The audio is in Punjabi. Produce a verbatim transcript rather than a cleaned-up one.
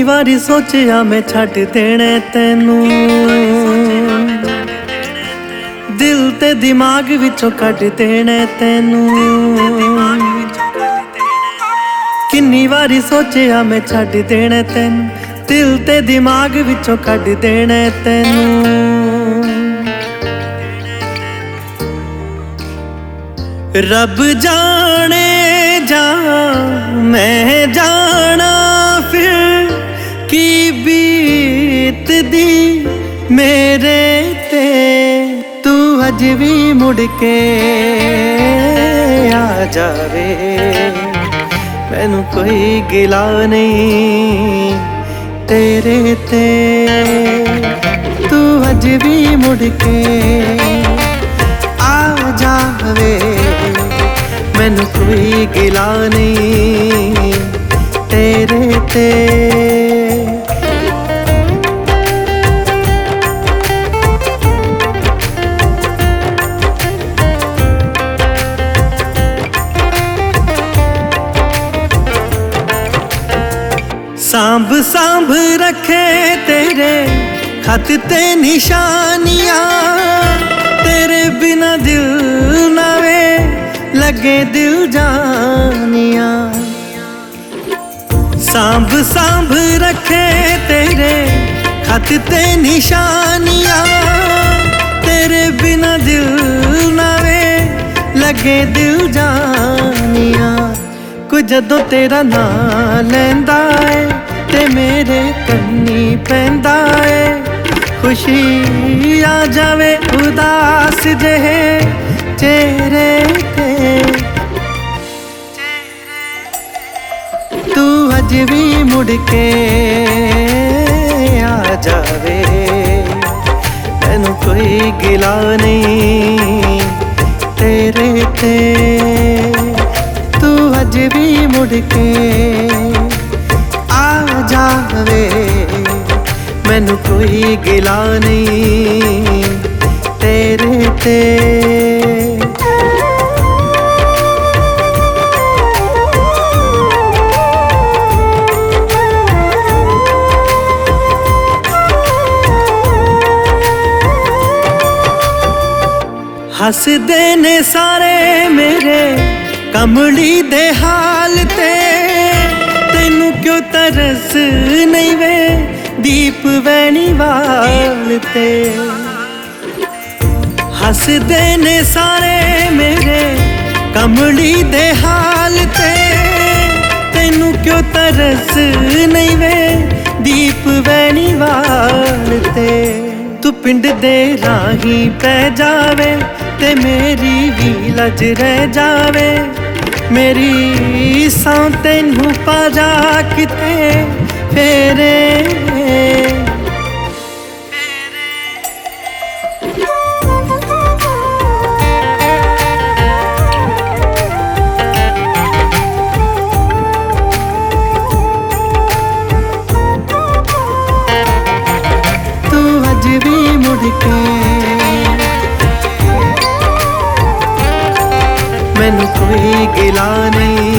ਵਾਰੀ ਸੋਚਿਆ ਮੈਂ ਛੱਡ ਦੇਣਾ ਤੈਨੂੰ, ਦਿਲ ਤੇ ਦਿਮਾਗ ਵਿੱਚੋਂ ਕੱਢ ਦੇਣਾ ਤੈਨੂੰ। ਕਿੰਨੀ ਵਾਰੀ ਸੋਚਿਆ ਮੈਂ ਛੱਡ ਦੇਣਾ ਤੈਨੂੰ, ਦਿਲ ਤੇ ਦਿਮਾਗ ਵਿੱਚੋਂ ਕੱਢ ਦੇਣਾ ਤੈਨੂੰ। ਰੱਬ ਜਾਣੇ ਜਾਂ ਮੈਂ ਜਾਣਾ ਫਿਰ ਕੀ ਬੀਤਦੀ ਮੇਰੇ ਤੇ। ਤੂੰ ਅਜ ਵੀ ਮੁੜ ਕੇ ਆ ਜਾਵੇ, ਮੈਨੂੰ ਕੋਈ ਗਿਲਾ ਨਹੀਂ ਤੇਰੇ ਤੇ। ਤੂੰ ਅਜ ਵੀ ਮੁੜ ਕੇ ਆ ਜਾਵੇ, ਮੈਨੂੰ ਕੋਈ ਗਿਲਾ ਨਹੀਂ ਤੇਰੇ ਤੇ। ਸਾਂਭ ਸਾਂਭ ਰੱਖੇ ਤੇਰੇ ਖਤ ਤੇ ਨਿਸ਼ਾਨੀਆਂ, ਤੇਰੇ ਬਿਨਾ ਦਿਲ ਨਾ ਵੇ ਲੱਗੇ ਦਿਲ ਜਾਨੀਆਂ। ਸਾਂਭ ਸਾਂਭ ਰੱਖੇ ਤੇਰੇ ਖਤ ਤੇ ਨਿਸ਼ਾਨੀਆਂ, ਤੇਰੇ ਬਿਨਾ ਦਿਲ ਨਾ ਵੇ ਲੱਗੇ ਦਿਲ ਜਾਨੀਆਂ। ਕੋਈ ਜਦੋਂ ਤੇਰਾ ਨਾਂ ਲੈਂਦਾ ਏ ਤੇ ਮੇਰੇ ਕੰਨੀ ਪੈਂਦਾ ਏ, ਖੁਸ਼ੀ ਆ ਜਾਵੇ ਉਦਾਸ ਜਿਹੇ ਚਿਹਰੇ ਤੇ। ਤੂੰ ਅਜ ਵੀ ਮੁੜ ਕੇ ਆ ਜਾਵੇ, ਮੈਨੂੰ ਕੋਈ ਗਿਲਾ ਨਹੀਂ ਤੇਰੇ ਤੇ। ਤੂੰ ਅਜ ਵੀ ਮੁੜ ਕੇ ਆ ਜਾਵੇ, ਮੈਨੂੰ ਕੋਈ ਗਿਲਾ ਨਹੀਂ ਤੇਰੇ ਤੇ। ਹੱਸਦੇ ਨੇ ਸਾਰੇ ਮੇਰੇ ਕਮਲੀ ਦੇ ਹਾਲ ਤੇ, ਤੈਨੂੰ ਕਿਉਂ ਤਰਸ ਨਹੀਂ ਵੇ ਦੀਪ ਵੈਣੀਵਾਲ ਤੇ। ਹੱਸਦੇ ਨੇ ਸਾਰੇ ਮੇਰੇ ਕਮਲੀ ਦੇ ਹਾਲ ਤੇ, ਤੈਨੂੰ ਕਿਉਂ ਤਰਸ ਨਹੀਂ ਵੇ ਦੀਪ ਵੈਣੀਵਾਲ ਤੇ। ਤੂੰ ਪਿੰਡ ਦੇ ਰਾਹੀਂ ਪੈ ਜਾਵੇ ਤੇ ਮੇਰੀ ਵੀ ਲਜ ਰਹਿ ਜਾਵੇ, ਮੇਰੀ ਸੌਂ ਤੈਨੂੰ ਪਾ ਜਾ ਕਿਤੇ ਫੇਰੇ। ਤੂੰ ਅਜ ਵੀ ਮੁੜ ਕੇ ਮੈਨੂੰ ਕੋਈ ਗਿਲਾ ਨਹੀਂ